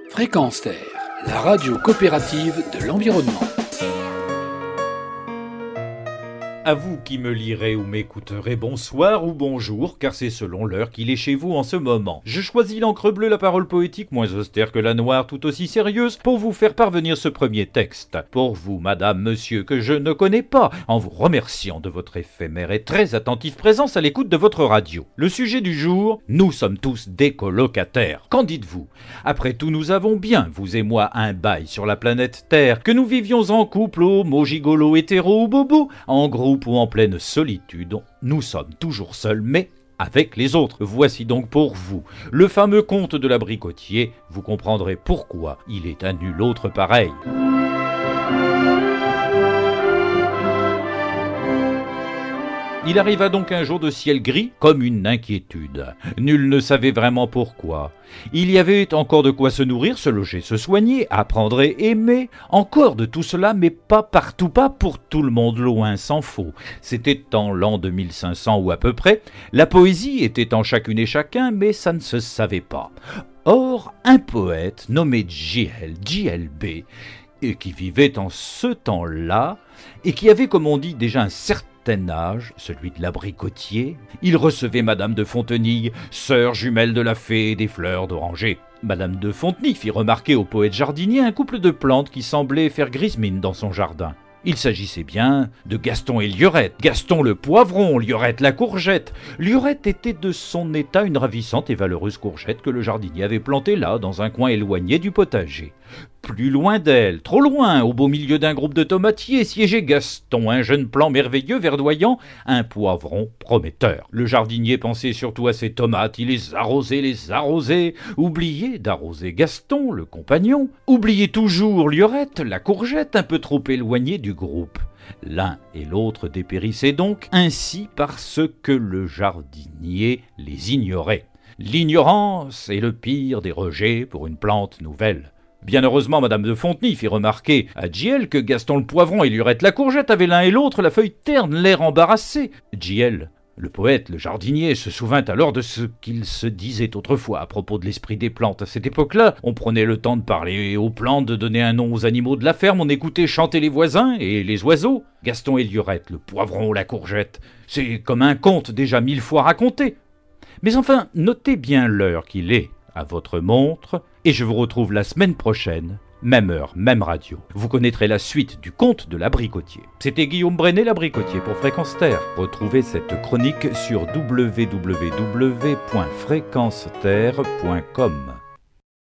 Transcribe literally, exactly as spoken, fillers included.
Fréquence Terre, la radio coopérative de l'environnement. À vous qui me lirez ou m'écouterez, bonsoir ou bonjour, car c'est selon l'heure qu'il est chez vous en ce moment. Je choisis l'encre bleue, la parole poétique moins austère que la noire, tout aussi sérieuse, pour vous faire parvenir ce premier texte. Pour vous, madame, monsieur, que je ne connais pas, en vous remerciant de votre éphémère et très attentive présence à l'écoute de votre radio. Le sujet du jour, nous sommes tous des colocataires. Qu'en dites-vous ? Après tout, nous avons bien, vous et moi, un bail sur la planète Terre, que nous vivions en couple, homo, gigolo, hétéro ou bobo, en groupe ou en pleine solitude, nous sommes toujours seuls, mais avec les autres. Voici donc pour vous le fameux conte de l'abricotier. Vous comprendrez pourquoi il est à nul autre pareil. Il arriva donc un jour de ciel gris comme une inquiétude. Nul ne savait vraiment pourquoi. Il y avait encore de quoi se nourrir, se loger, se soigner, apprendre et aimer. Encore de tout cela, mais pas partout, pas pour tout le monde, loin s'en faut. C'était en l'an deux mille cinq cents ou à peu près. La poésie était en chacune et chacun, mais ça ne se savait pas. Or, un poète nommé J L, J L B, et qui vivait en ce temps-là, et qui avait, comme on dit, déjà un certain âge, celui de l'abricotier, il recevait Madame de Fontenille, sœur jumelle de la fée des fleurs d'oranger. Madame de Fontenille fit remarquer au poète jardinier un couple de plantes qui semblaient faire grise mine dans son jardin. Il s'agissait bien de Gaston et Liorette. Gaston le poivron, Liorette la courgette. Liorette était de son état une ravissante et valeureuse courgette que le jardinier avait plantée là, dans un coin éloigné du potager. Plus loin d'elle, trop loin, au beau milieu d'un groupe de tomatiers, siégeait Gaston, un jeune plant merveilleux, verdoyant, un poivron prometteur. Le jardinier pensait surtout à ses tomates, il les arrosait, les arrosait, oubliait d'arroser Gaston, le compagnon, oubliait toujours Liorette, la courgette, un peu trop éloignée du groupe. L'un et l'autre dépérissaient donc, ainsi parce que le jardinier les ignorait. L'ignorance est le pire des rejets pour une plante nouvelle. Bien heureusement, Madame de Fontenille fit remarquer à J L que Gaston le poivron et Liorette la courgette avaient l'un et l'autre la feuille terne, l'air embarrassé. J L, le poète, le jardinier, se souvint alors de ce qu'il se disait autrefois à propos de l'esprit des plantes. À cette époque-là, on prenait le temps de parler aux plantes, de donner un nom aux animaux de la ferme, on écoutait chanter les voisins et les oiseaux. Gaston et Liorette, le poivron, la courgette, c'est comme un conte déjà mille fois raconté. Mais enfin, notez bien l'heure qu'il est à votre montre, et je vous retrouve la semaine prochaine, même heure, même radio. Vous connaîtrez la suite du conte de l'abricotier. C'était Guillaume Brenet, l'abricotier, pour Fréquence Terre. Retrouvez cette chronique sur w w w point fréquence terre point com.